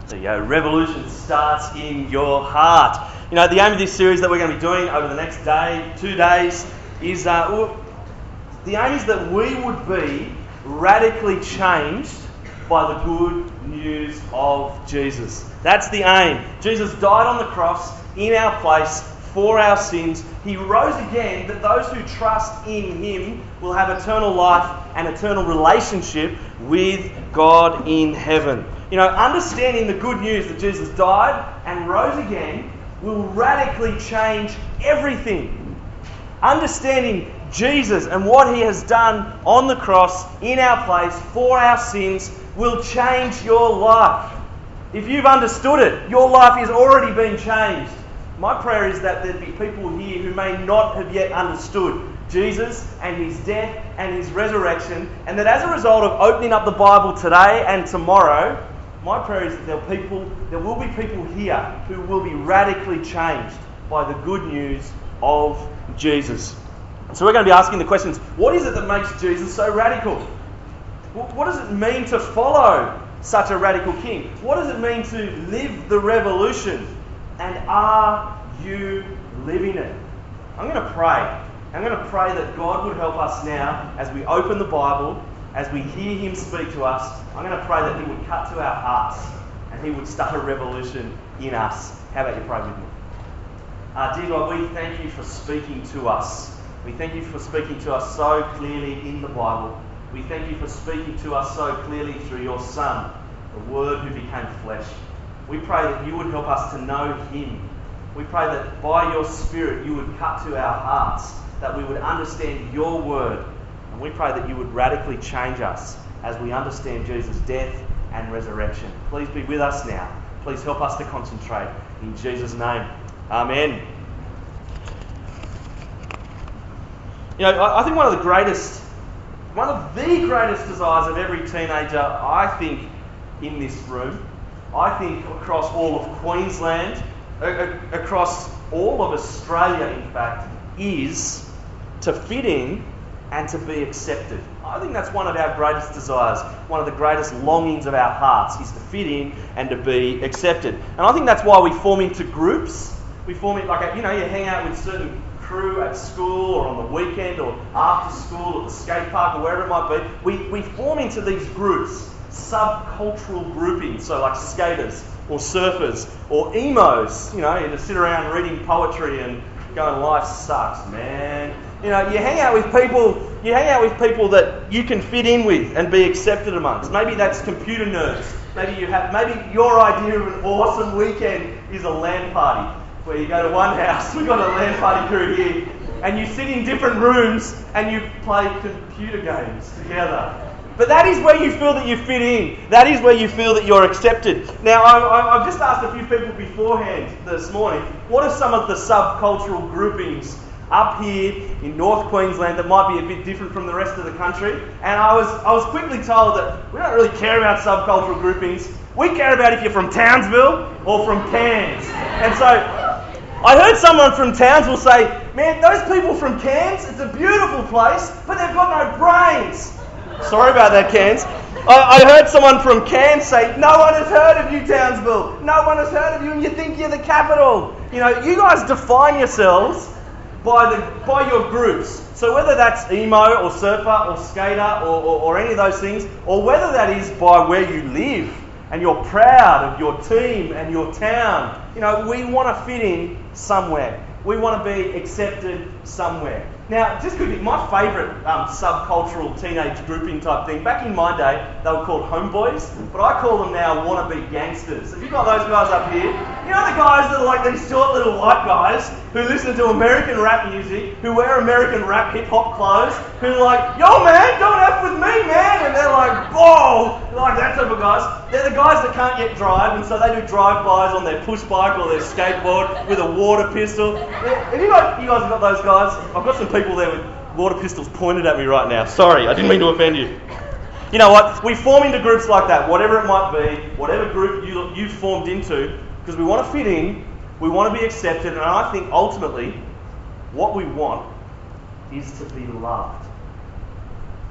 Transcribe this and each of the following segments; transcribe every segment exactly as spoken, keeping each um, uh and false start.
There you go. Revolution starts in your heart. You know, the aim of this series that we're going to be doing over the next day, two days, is uh, well, the aim is that we would be radically changed by the good news of Jesus. That's the aim. Jesus died on the cross in our place for our sins. He rose again that those who trust in Him will have eternal life and eternal relationship with God in heaven. You know, understanding the good news that Jesus died and rose again will radically change everything. Understanding Jesus and what He has done on the cross in our place for our sins will change your life. If you've understood it, your life is already being changed. My prayer is that there'd be people here who may not have yet understood Jesus and His death and His resurrection, and that as a result of opening up the Bible today and tomorrow, my prayer is that there, are people, there will be people here who will be radically changed by the good news of Jesus. So we're going to be asking the questions, what is it that makes Jesus so radical? What does it mean to follow such a radical king? What does it mean to live the revolution? And are you living it? I'm going to pray. I'm going to pray that God would help us now as we open the Bible, as we hear Him speak to us. I'm going to pray that He would cut to our hearts and He would start a revolution in us. How about you pray with me? Uh, dear God, we thank You for speaking to us. We thank You for speaking to us so clearly in the Bible. We thank You for speaking to us so clearly through Your Son, the Word who became flesh. We pray that You would help us to know Him. We pray that by Your Spirit You would cut to our hearts, that we would understand Your Word. And we pray that You would radically change us as we understand Jesus' death and resurrection. Please be with us now. Please help us to concentrate. In Jesus' name. Amen. You know, I think one of the greatest, one of the greatest desires of every teenager, I think, in this room, I think across all of Queensland, across all of Australia, in fact, is to fit in and to be accepted. I think that's one of our greatest desires, one of the greatest longings of our hearts, is to fit in and to be accepted. And I think that's why we form into groups. We form it like, you know, you hang out with certain crew at school or on the weekend or after school at the skate park or wherever it might be. We, we form into these groups, subcultural groupings, so like skaters or surfers or emos, you know, and to sit around reading poetry and going, life sucks, man. You know, you hang out with people, you hang out with people that you can fit in with and be accepted amongst. Maybe that's computer nerds. Maybe you have, maybe your idea of an awesome weekend is a LAN party, where you go to one house, we've got a LAN party crew here, and you sit in different rooms and you play computer games together. But that is where you feel that you fit in. That is where you feel that you're accepted. Now, I, I, I've just asked a few people beforehand this morning, what are some of the subcultural groupings up here in North Queensland that might be a bit different from the rest of the country? And I was I was quickly told that we don't really care about subcultural groupings. We care about if you're from Townsville or from Cairns. And so I heard someone from Townsville say, man, those people from Cairns, it's a beautiful place, but they've got no brains. Sorry about that, Cairns. I, I heard someone from Cairns say, no one has heard of you, Townsville. No one has heard of you and you think you're the capital. You know, you guys define yourselves by the by your groups. So whether that's emo or surfer or skater or, or, or any of those things, or whether that is by where you live and you're proud of your team and your town, you know, we want to fit in somewhere. We want to be accepted somewhere. Now, just quickly, my favourite um, subcultural teenage grouping type thing, back in my day, they were called homeboys, but I call them now wannabe gangsters. Have you got those guys up here? You know the guys that are like these short little white guys who listen to American rap music, who wear American rap hip-hop clothes, who are like, yo man, don't F with me, man! And they're like, whoa! They're like that type of guys. They're the guys that can't yet drive, and so they do drive-bys on their push bike or their skateboard with a water pistol. Have you, got, you guys got those guys? I've got some people there with water pistols pointed at me right now. Sorry, I didn't mean to offend you. You know what? We form into groups like that, whatever it might be, whatever group you, you've formed into, because we want to fit in, we want to be accepted, and I think ultimately what we want is to be loved.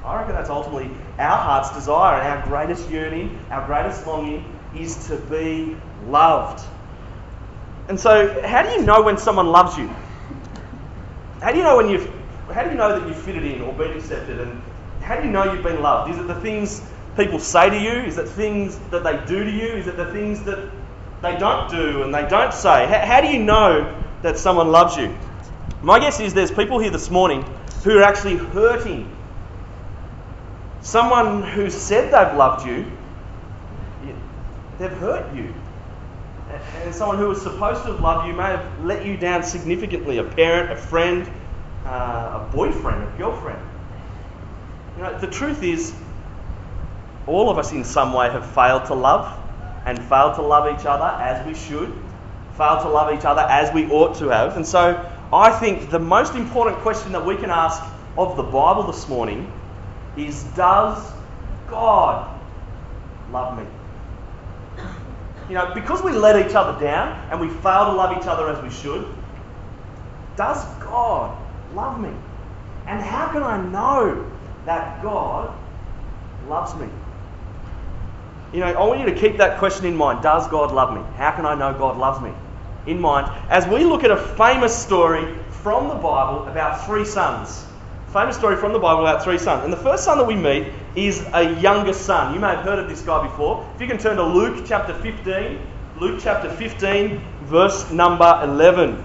I reckon that's ultimately our heart's desire and our greatest yearning, our greatest longing is to be loved. And so, how do you know when someone loves you? How do you know when you've, how do you know that you've fitted in or been accepted? And how do you know you've been loved? Is it the things people say to you? Is it things that they do to you? Is it the things that they don't do and they don't say? How, how do you know that someone loves you? My guess is there's people here this morning who are actually hurting. Someone who said they've loved you, they've hurt you. And someone who was supposed to have loved you may have let you down significantly. A parent, a friend, uh, a boyfriend, a girlfriend. You know, the truth is, all of us in some way have failed to love and failed to love each other as we should, failed to love each other as we ought to have. And so I think the most important question that we can ask of the Bible this morning is, does God love me? You know, because we let each other down and we fail to love each other as we should, does God love me? And how can I know that God loves me? You know, I want you to keep that question in mind. Does God love me? How can I know God loves me? In mind, as we look at a famous story from the Bible about three sons. Famous story from the Bible about three sons. And the first son that we meet is a younger son. You may have heard of this guy before. If you can turn to Luke chapter fifteen. Luke chapter fifteen, verse number eleven.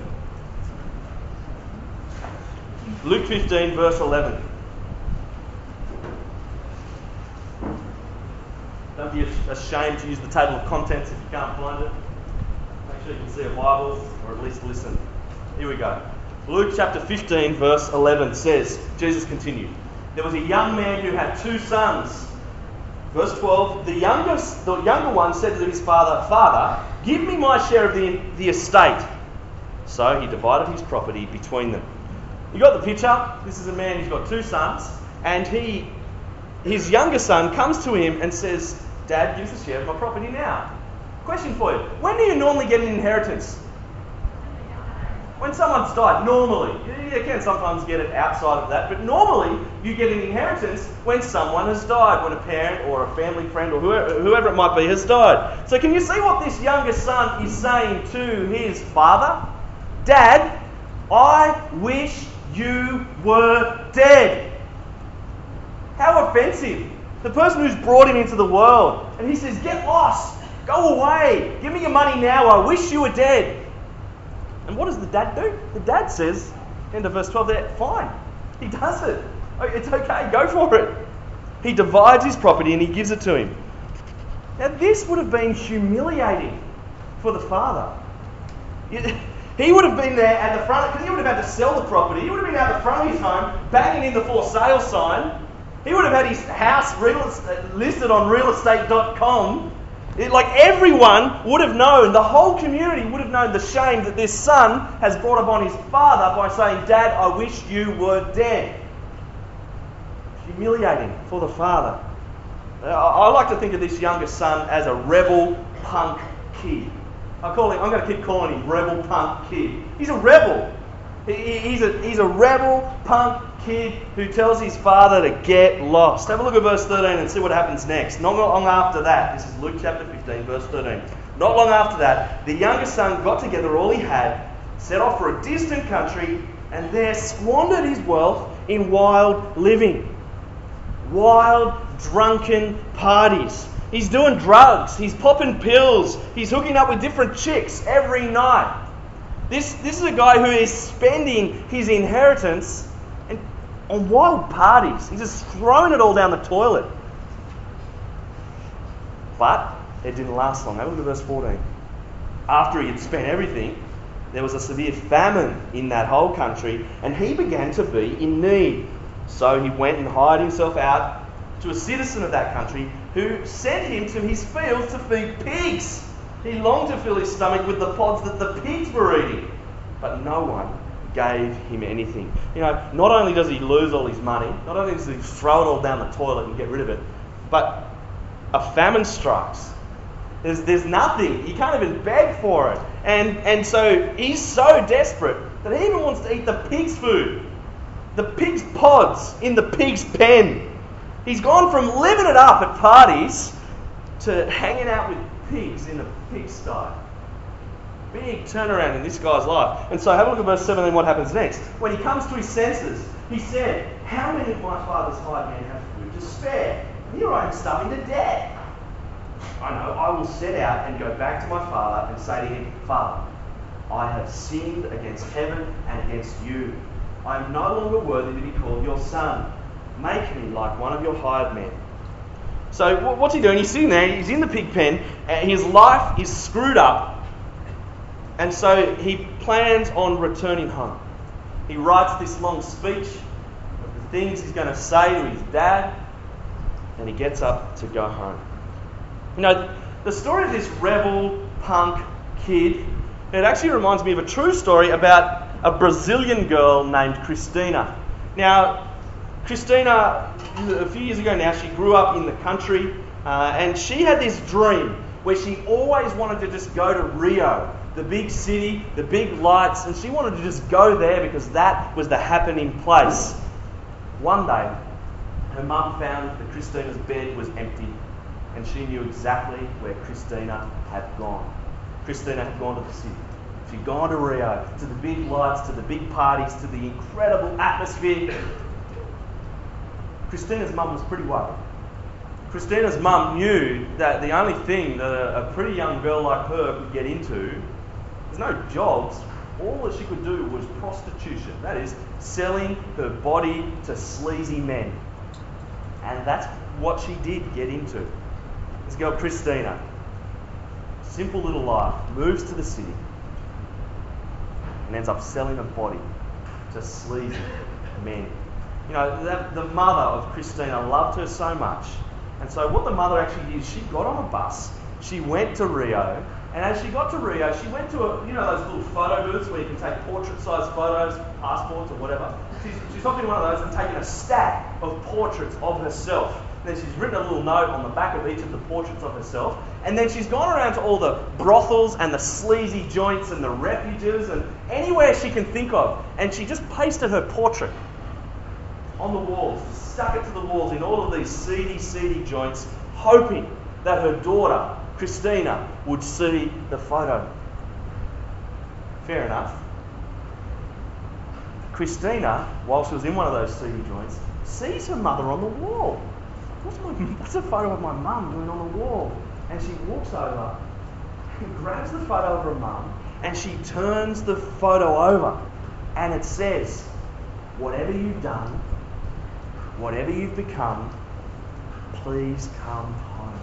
Luke fifteen, verse eleven. Don't be ashamed to use the table of contents if you can't find it. Make sure you can see a Bible, or at least listen. Here we go. Luke chapter fifteen, verse eleven says, Jesus continued, there was a young man who had two sons. Verse twelve, the youngest, the younger one said to his father, Father, give me my share of the, the estate. So he divided his property between them. You got the picture? This is a man who's got two sons, and he, his younger son comes to him and says, Dad, give us a share of my property now. Question for you, when do you normally get an inheritance? When someone's died, normally. You can sometimes get it outside of that, but normally you get an inheritance when someone has died, when a parent or a family friend or whoever, whoever it might be has died. So can you see what this younger son is saying to his father? Dad, I wish you were dead. How offensive. The person who's brought him into the world. And he says, get lost. Go away. Give me your money now. I wish you were dead. And what does the dad do? The dad says, end of verse twelve there, fine. He does it. It's okay, go for it. He divides his property and he gives it to him. Now this would have been humiliating for the father. He would have been there at the front, because he would have had to sell the property. He would have been out the front of his home, banging in the for sale sign. He would have had his house real, listed on real estate dot com. It, like everyone would have known, the whole community would have known the shame that this son has brought upon his father by saying, Dad, I wish you were dead. Humiliating for the father. I, I like to think of this younger son as a rebel punk kid. I call him, I'm going to keep calling him rebel punk kid. He's a rebel. He, he's, a, he's a rebel punk kid who tells his father to get lost. Have a look at verse thirteen and see what happens next. Not long after that, this is Luke chapter fifteen, verse thirteen. Not long after that, the younger son got together all he had, set off for a distant country, and there squandered his wealth in wild living. Wild, drunken parties. He's doing drugs, he's popping pills, he's hooking up with different chicks every night. This, this is a guy who is spending his inheritance and, on wild parties. He's just throwing it all down the toilet. But it didn't last long. Have a look at verse fourteen. After he had spent everything, there was a severe famine in that whole country, and he began to be in need. So he went and hired himself out to a citizen of that country who sent him to his fields to feed pigs. He longed to fill his stomach with the pods that the pigs were eating, but no one gave him anything. You know, not only does he lose all his money, not only does he throw it all down the toilet and get rid of it, but a famine strikes. There's, there's nothing. He can't even beg for it. And, and so he's so desperate that he even wants to eat the pig's food. The pig's pods in the pig's pen. He's gone from living it up at parties to hanging out with pigs in a pigsty. Big turnaround in this guy's life. And so have a look at verse seventeen, what happens next. When he comes to his senses, he said, how many of my father's hired men have food to spare? And here I am starving to death. I know, I will set out and go back to my father and say to him, Father, I have sinned against heaven and against you. I am no longer worthy to be called your son. Make me like one of your hired men. So what's he doing? He's sitting there, he's in the pig pen, and his life is screwed up. And so he plans on returning home. He writes this long speech of the things he's going to say to his dad, and he gets up to go home. You know, the story of this rebel punk kid, it actually reminds me of a true story about a Brazilian girl named Christina. Now, Christina, a few years ago now, she grew up in the country, uh, and she had this dream where she always wanted to just go to Rio, the big city, the big lights, and she wanted to just go there because that was the happening place. One day, her mum found that Christina's bed was empty, and she knew exactly where Christina had gone. Christina had gone to the city. She'd gone to Rio, to the big lights, to the big parties, to the incredible atmosphere. Christina's mum was pretty worried. Christina's mum knew that the only thing that a, a pretty young girl like her could get into, there's no jobs. All that she could do was prostitution. That is, selling her body to sleazy men. And that's what she did get into. This girl, Christina, simple little life, moves to the city and ends up selling her body to sleazy men. You know, the, the mother of Christina loved her so much. And so what the mother actually did, she got on a bus, she went to Rio, and as she got to Rio, she went to a, you know, those little photo booths where you can take portrait-sized photos, passports or whatever. She's, she's hopped in one of those and taken a stack of portraits of herself. And then she's written a little note on the back of each of the portraits of herself. And then she's gone around to all the brothels and the sleazy joints and the refuges and anywhere she can think of. And she just pasted her portrait on the walls, stuck it to the walls in all of these seedy, seedy joints, hoping that her daughter, Christina, would see the photo. Fair enough. Christina, while she was in one of those seedy joints, sees her mother on the wall. What's, my, what's a photo of my mum doing on the wall? And she walks over and grabs the photo of her mum and she turns the photo over and it says, whatever you've done, whatever you've become, please come home.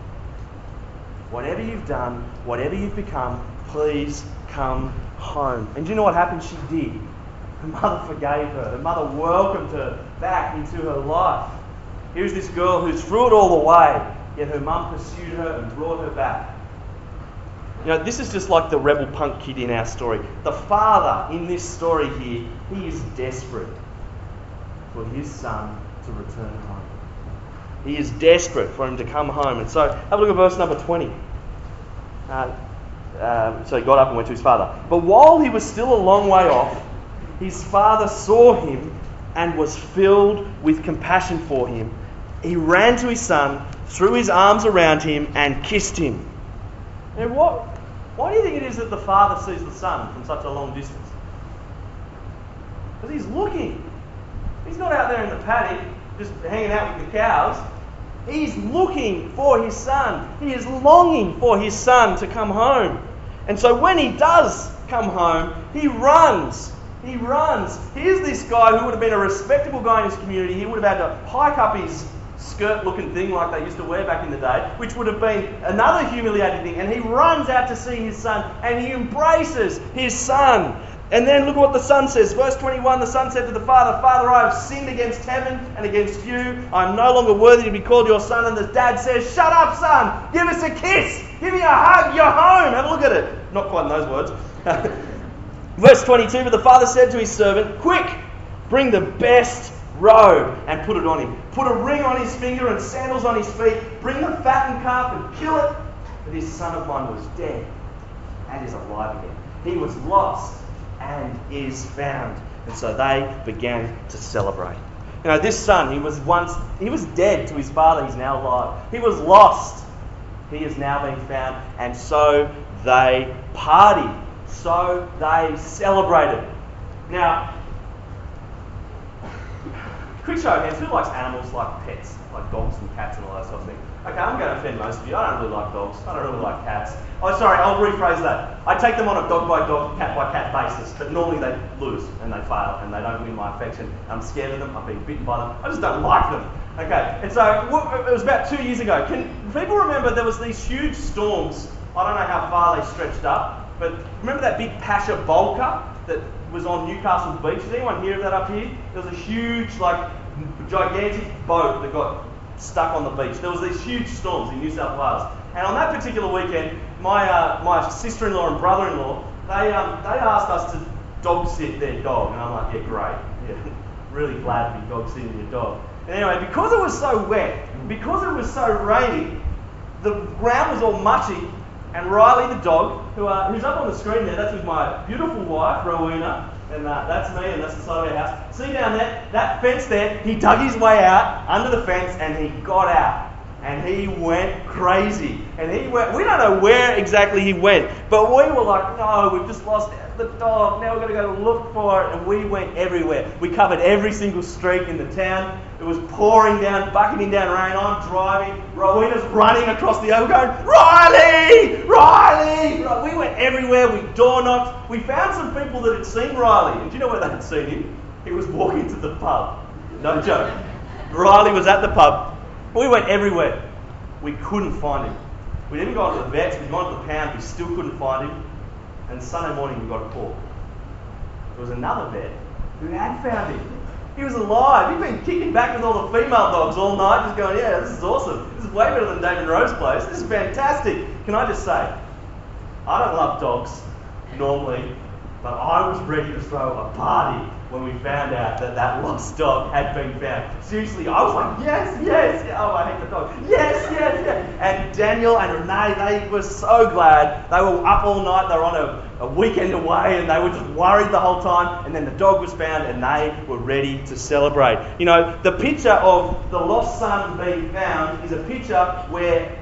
Whatever you've done, whatever you've become, please come home. And do you know what happened? She did. Her mother forgave her. Her mother welcomed her back into her life. Here's this girl who's threw it all away, yet her mum pursued her and brought her back. You know, this is just like the rebel punk kid in our story. The father in this story here, he is desperate for his son to return home. He is desperate for him to come home. And so, have a look at verse number twenty. Uh, um, so he got up and went to his father. But while he was still a long way off, his father saw him and was filled with compassion for him. He ran to his son, threw his arms around him and kissed him. Now, what, why do you think it is that the father sees the son from such a long distance? Because he's looking. He's not out there in the paddock just hanging out with the cows. He's looking for his son. He is longing for his son to come home. And so when he does come home, he runs. He runs. Here's this guy who would have been a respectable guy in his community. He would have had to hike up his skirt-looking thing like they used to wear back in the day, which would have been another humiliating thing. And he runs out to see his son, and he embraces his son. And then look at what the son says. Verse twenty-one, the son said to the father, Father, I have sinned against heaven and against you. I am no longer worthy to be called your son. And the dad says, shut up, son. Give us a kiss. Give me a hug. You're home. Have a look at it. Not quite in those words. Verse twenty-two, but the father said to his servant, quick, bring the best robe and put it on him. Put a ring on his finger and sandals on his feet. Bring the fattened calf and kill it. For this son of mine was dead and is alive again. He was lost and is found. And so they began to celebrate. You know, this son, he was once, he was dead to his father, he's now alive. He was lost, he is now being found, and so they partied. So they celebrated. Now, quick show of hands, who likes animals like pets, like dogs and cats and all that sort of thing? Okay, I'm going to offend most of you. I don't really like dogs. I don't really like cats. Oh, sorry, I'll rephrase that. I take them on a dog by dog, cat by cat basis, but normally they lose and they fail and they don't win my affection. I'm scared of them. I've been bitten by them. I just don't like them. Okay, and so it was about two years ago. Can people remember there was these huge storms? I don't know how far they stretched up, but remember that big Pasha Volca that was on Newcastle Beach? Did anyone hear of that up here? There was a huge, like, gigantic boat that got stuck on the beach. There was these huge storms in New South Wales, and on that particular weekend, my uh, my sister-in-law and brother-in-law they um, they asked us to dog sit their dog, and I'm like, yeah, great, yeah, really glad to be dog sitting your dog. And anyway, because it was so wet, because it was so rainy, the ground was all muddy, and Riley the dog, who uh, who's up on the screen there, that's with my beautiful wife Rowena. And uh, that's me, and that's the side of our house. See down there, that fence there, he dug his way out under the fence and he got out. And he went crazy. And he went, we don't know where exactly he went, but we were like, no, we've just lost the dog, now we're going to go look for it. And we went everywhere. We covered every single street in the town. It was pouring down, bucketing down rain. I'm driving. Rowena's running across the open going, Riley! Riley! We went everywhere. We door knocked. We found some people that had seen Riley. And do you know where they had seen him? He was walking to the pub. No joke. Riley was at the pub. We went everywhere. We couldn't find him. We'd even gone to the vets. We'd gone to the pound. We still couldn't find him. And Sunday morning we got a call. There was another vet who had found him. He was alive. He'd been kicking back with all the female dogs all night, just going, yeah, this is awesome. This is way better than David Rowe's place. This is fantastic. Can I just say, I don't love dogs normally, but I was ready to throw a party when we found out that that lost dog had been found. Seriously, I was like, yes, yes, yes. Oh, I hate the dog. Yes, yes, yes. And Daniel and Renee, they were so glad. They were up all night. They were on a, a weekend away, and they were just worried the whole time. And then the dog was found, and they were ready to celebrate. You know, the picture of the lost son being found is a picture where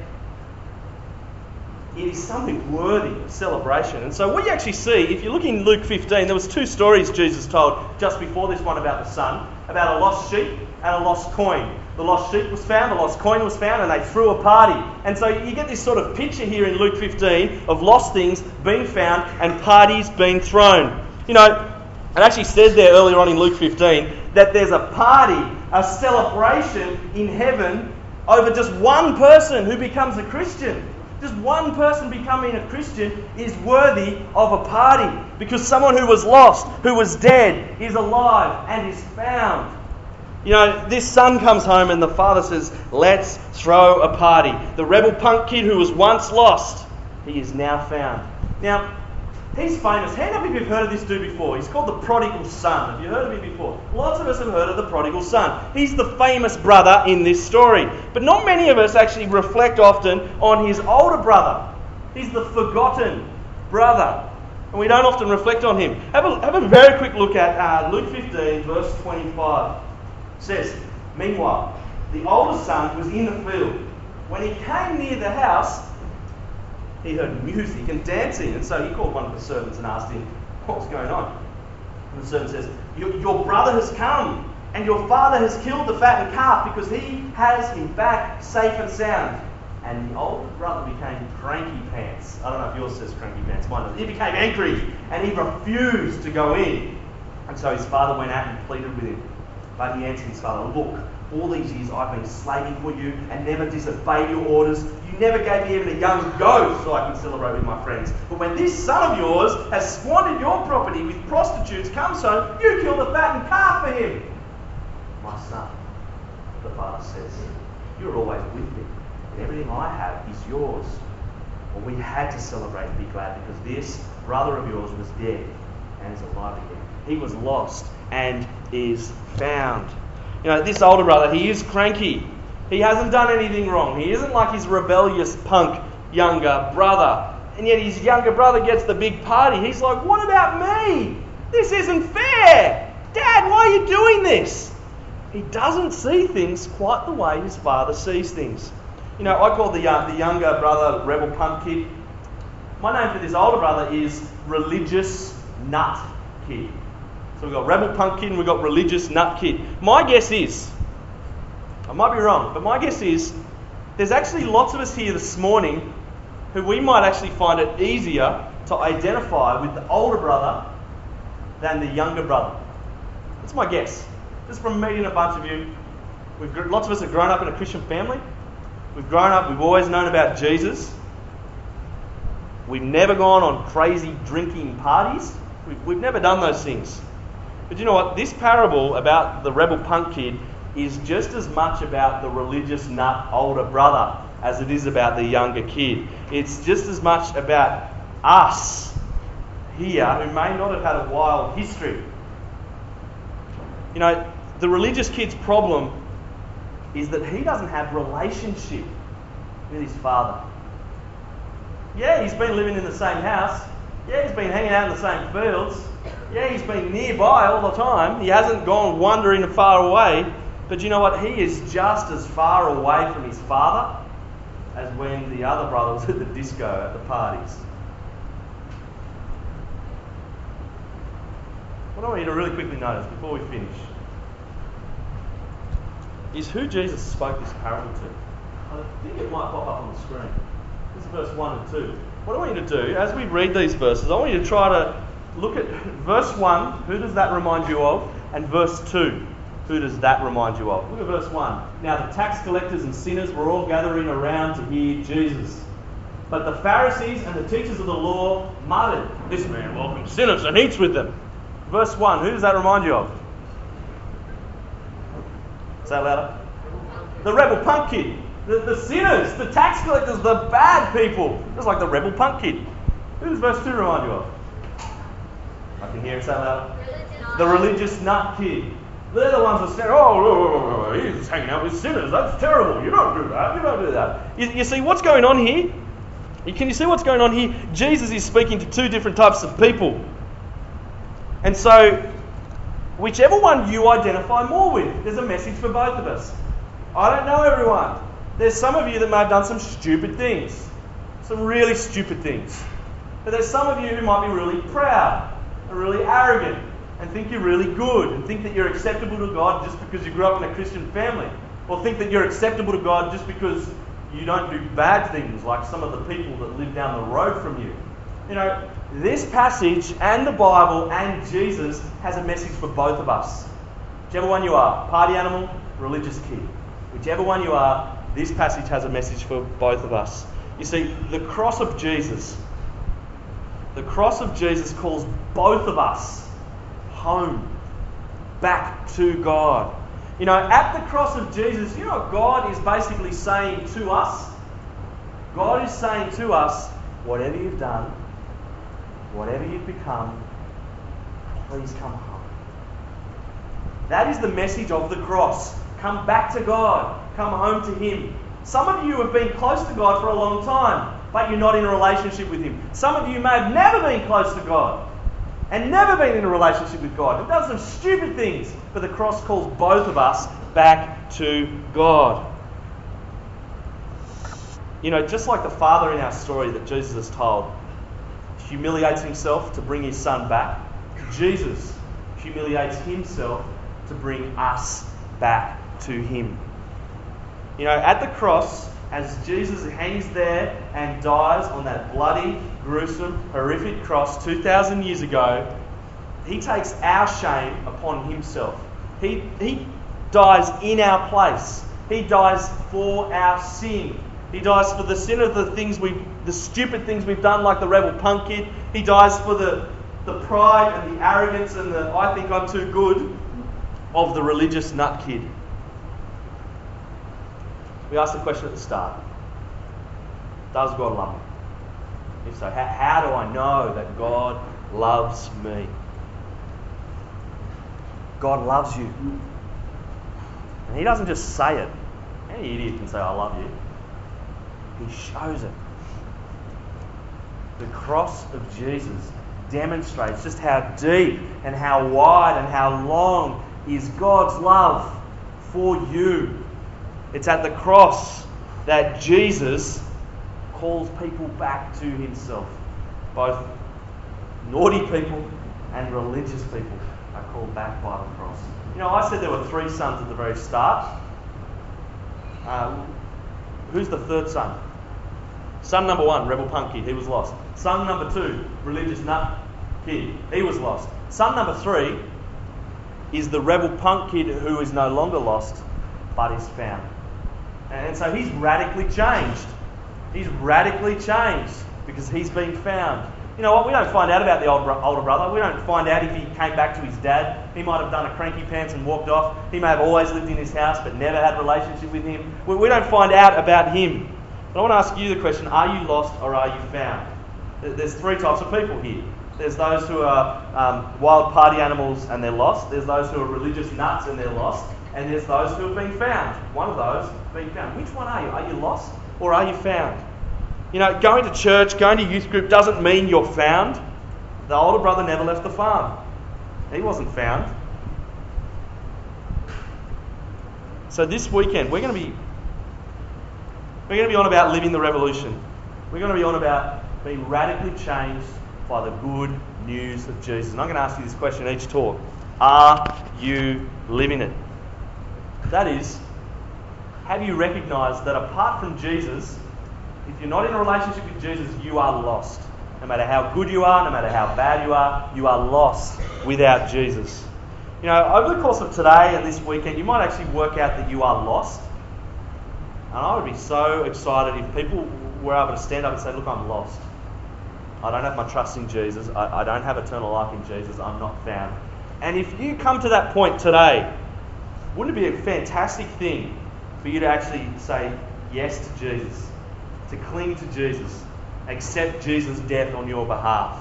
it is something worthy of celebration. And so we actually see, if you look in Luke fifteen, there was two stories Jesus told just before this one about the son, about a lost sheep and a lost coin. The lost sheep was found, the lost coin was found, and they threw a party. And so you get this sort of picture here in Luke fifteen of lost things being found and parties being thrown. You know, it actually says there earlier on in Luke fifteen that there's a party, a celebration in heaven over just one person who becomes a Christian. Just one person becoming a Christian is worthy of a party, because someone who was lost, who was dead, is alive and is found. You know, this son comes home and the father says, let's throw a party. The rebel punk kid who was once lost, he is now found. Now, he's famous. Hand up if you've heard of this dude before. He's called the prodigal son. Have you heard of him before? Lots of us have heard of the prodigal son. He's the famous brother in this story. But not many of us actually reflect often on his older brother. He's the forgotten brother. And we don't often reflect on him. Have a, have a very quick look at uh, Luke fifteen, verse twenty-five. It says, meanwhile, the older son was in the field. When he came near the house, he heard music and dancing, and so he called one of the servants and asked him, what's going on? And the servant says, your, your brother has come, and your father has killed the fattened calf, because he has him back safe and sound. And the older brother became cranky pants. I don't know if yours says cranky pants, mine doesn't. He became angry, and he refused to go in. And so his father went out and pleaded with him. But he answered his father, look, all these years I've been slaving for you and never disobeyed your orders. You never gave me even a young goat so I can celebrate with my friends. But when this son of yours has squandered your property with prostitutes, comes home, you kill the fattened calf for him. My son, the father says, you're always with me, and everything I have is yours. Well, we had to celebrate and be glad, because this brother of yours was dead and is alive again. He was lost and is found. You know, this older brother, he is cranky. He hasn't done anything wrong. He isn't like his rebellious punk younger brother. And yet his younger brother gets the big party. He's like, what about me? This isn't fair. Dad, why are you doing this? he doesn't see things quite the way his father sees things. You know, I call the uh, the younger brother Rebel Punk Kid. My name for this older brother is Religious Nut Kid. So we've got Rebel Punk Kid and we've got Religious Nut Kid. My guess is, I might be wrong, but my guess is there's actually lots of us here this morning who we might actually find it easier to identify with the older brother than the younger brother. That's my guess. Just from meeting a bunch of you, we've lots of us have grown up in a Christian family. We've grown up, we've always known about Jesus. We've never gone on crazy drinking parties. We've, we've never done those things. But you know what? This parable about the rebel punk kid is just as much about the religious nut older brother as it is about the younger kid. It's just as much about us here who may not have had a wild history. You know, the religious kid's problem is that he doesn't have relationship with his father. Yeah, he's been living in the same house. Yeah, he's been hanging out in the same fields. Yeah, he's been nearby all the time. He hasn't gone wandering far away. But you know what? He is just as far away from his father as when the other brother was at the disco at the parties. What I want you to really quickly notice before we finish is who Jesus spoke this parable to. I think it might pop up on the screen. This is verse one and two. What I want you to do, as we read these verses, I want you to try to look at verse one, who does that remind you of? And verse two, who does that remind you of? Look at verse one. Now the tax collectors and sinners were all gathering around to hear Jesus. But the Pharisees and the teachers of the law muttered, "This man welcomes sinners and eats with them." Verse one, who does that remind you of? Say that louder. The rebel punk kid. The, the sinners, the tax collectors, the bad people. Just like the rebel punk kid. Who does verse two remind you of? I can hear it. Say that louder. The religious nut kid. They're the ones that say, oh, oh, oh, he's hanging out with sinners. That's terrible. You don't do that. You don't do that. You, you see what's going on here? Can you see what's going on here? Jesus is speaking to two different types of people. And so, whichever one you identify more with, there's a message for both of us. I don't know everyone. There's some of you that may have done some stupid things. Some really stupid things. But there's some of you who might be really proud and really arrogant and think you're really good and think that you're acceptable to God just because you grew up in a Christian family. Or think that you're acceptable to God just because you don't do bad things like some of the people that live down the road from you. You know, this passage and the Bible and Jesus has a message for both of us. Whichever one you are, party animal, religious kid. Whichever one you are, this passage has a message for both of us. You see, the cross of Jesus, the cross of Jesus calls both of us home, back to God. You know, at the cross of Jesus, you know what God is basically saying to us? God is saying to us, whatever you've done, whatever you've become, please come home. That is the message of the cross. Come back to God. Come home to Him. Some of you have been close to God for a long time, but you're not in a relationship with Him. Some of you may have never been close to God and never been in a relationship with God. You've done some stupid things, but the cross calls both of us back to God. You know, just like the father in our story that Jesus has told, humiliates himself to bring his son back, Jesus humiliates himself to bring us back to him. You know, at the cross, as Jesus hangs there and dies on that bloody, gruesome, horrific cross two thousand years ago, he takes our shame upon himself. He, he dies in our place. He dies for our sin. He dies for the sin of the things we, the stupid things we've done, like the rebel punk kid. He dies for the, the pride and the arrogance and the I think I'm too good of the religious nut kid. We asked the question at the start. Does God love me? If so, how, how do I know that God loves me? God loves you. And He doesn't just say it. Any idiot can say, I love you. He shows it. The cross of Jesus demonstrates just how deep and how wide and how long is God's love for you. It's at the cross that Jesus calls people back to himself. Both naughty people and religious people are called back by the cross. You know, I said there were three sons at the very start. Uh, who's the third son? Son number one, rebel punk kid, he was lost. Son number two, religious nut kid, he was lost. Son number three is the rebel punk kid who is no longer lost, but is found. And so he's radically changed. He's radically changed because he's been found. You know what? We don't find out about the older, older brother. We don't find out if he came back to his dad. He might have done a cranky pants and walked off. He may have always lived in his house but never had a relationship with him. We, we don't find out about him. But I want to ask you the question, are you lost or are you found? There's three types of people here. There's those who are um, wild party animals and they're lost. There's those who are religious nuts and they're lost. And there's those who have been found. One of those being found. Which one are you? Are you lost or are you found? You know, going to church, going to youth group doesn't mean you're found. The older brother never left the farm. He wasn't found. So this weekend, we're going to be we're going to be on about living the revolution. We're going to be on about being radically changed by the good news of Jesus. And I'm going to ask you this question each talk. Are you living it? That is, have you recognised that apart from Jesus, if you're not in a relationship with Jesus, you are lost. No matter how good you are, no matter how bad you are, you are lost without Jesus. You know, over the course of today and this weekend, you might actually work out that you are lost. And I would be so excited if people were able to stand up and say, look, I'm lost. I don't have my trust in Jesus. I, I don't have eternal life in Jesus. I'm not found. And if you come to that point today, wouldn't it be a fantastic thing for you to actually say yes to Jesus? To cling to Jesus, accept Jesus' death on your behalf.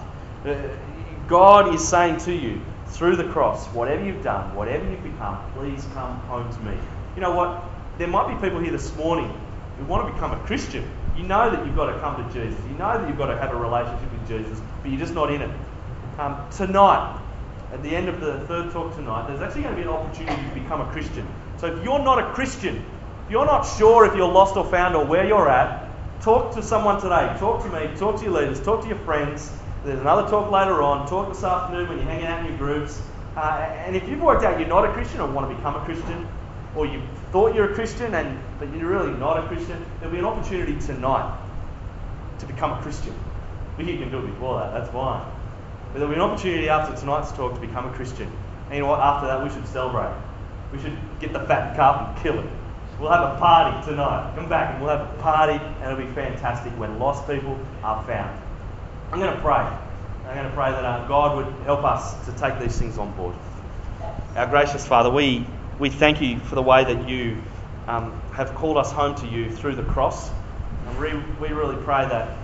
God is saying to you, through the cross, whatever you've done, whatever you've become, please come home to me. You know what? There might be people here this morning who want to become a Christian. You know that you've got to come to Jesus. You know that you've got to have a relationship with Jesus, but you're just not in it. Um, tonight, at the end of the third talk tonight, there's actually going to be an opportunity to become a Christian. So if you're not a Christian, if you're not sure if you're lost or found or where you're at, talk to someone today. Talk to me. Talk to your leaders. Talk to your friends. There's another talk later on. Talk this afternoon when you're hanging out in your groups. Uh, and if you've worked out you're not a Christian or want to become a Christian, or you thought you're a Christian and but you're really not a Christian, there'll be an opportunity tonight to become a Christian. But you can do it before that. That's fine. But there'll be an opportunity after tonight's talk to become a Christian. And you know what? After that, we should celebrate. We should get the fat calf and kill it. We'll have a party tonight. Come back and we'll have a party, and it'll be fantastic when lost people are found. I'm going to pray. I'm going to pray that uh, God would help us to take these things on board. Our gracious Father, we, we thank you for the way that you um, have called us home to you through the cross. And we, we really pray that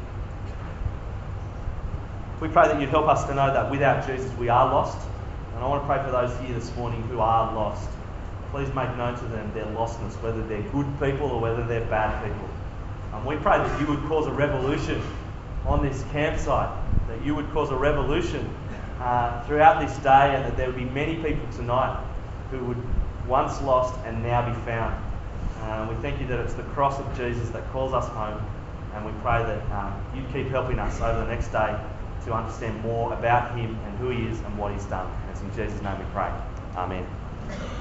we pray that you'd help us to know that without Jesus we are lost. And I want to pray for those here this morning who are lost. Please make known to them their lostness, whether they're good people or whether they're bad people. And we pray that you would cause a revolution on this campsite, that you would cause a revolution uh, throughout this day, and that there would be many people tonight who would once lost and now be found. Uh, we thank you that it's the cross of Jesus that calls us home, and we pray that um, you keep helping us over the next day to understand more about him and who he is and what he's done. And it's in Jesus' name we pray. Amen.